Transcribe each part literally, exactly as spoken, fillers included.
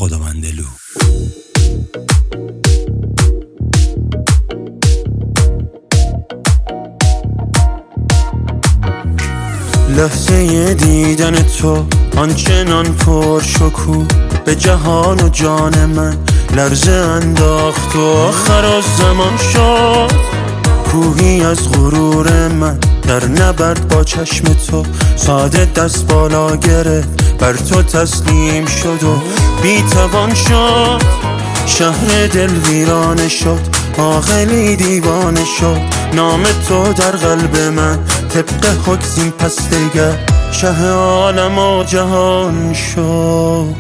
خداوندلو. لحظه دیدن تو آنچنان پرشکوه به جهان و جان من لرزه انداخت و آخر از زمان شد. کوهی از غرور من در نبرد با چشم تو ساده دست بالا گرفت، بر تو تسلیم شد و بی‌توان شد. شهر دل ویرانه شد، عاقلی دیوانه شد. نام تو در قلب من طبق حکم پس دیگر شه عالم و جهان شد.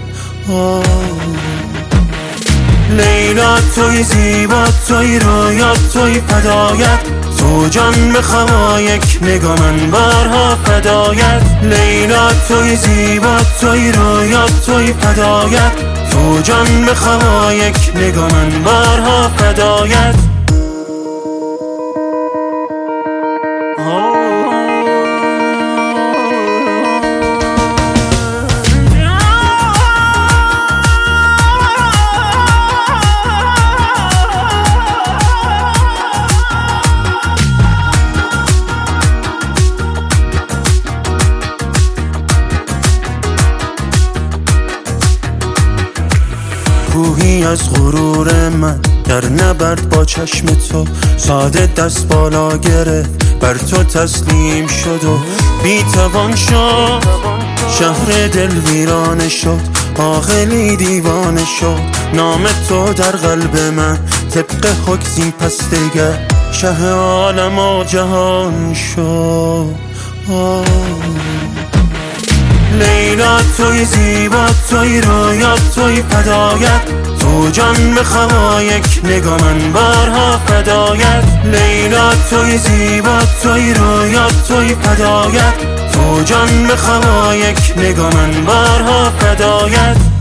لیلا توی زیبا، توی رویا، توی فدایت، تو جان بخوا یک نگاه من بارها فدایت. لیلا توی زیبا، توی رویا، توی فدایت، تو جان بخوا یک نگاه من بارها فدایت. کوهی از غرور من در نبرد با چشم تو ساده دست بالا گرفت، بر تو تسلیم شد و بی‌توان شد. شهر دل ویرانه شد، عاقلی دیوانه شد. نام تو در قلب من طبق حکم پس دیگر شه عالم و جهان شد. لیلا توی زیبا، توی رویا، توی فدایت، تو جان بخوا یک نگاه من بارها فدایت. لیلا توی زیبا، توی رویا، توی فدایت، تو جان بخوا یک نگاه من بارها فدایت.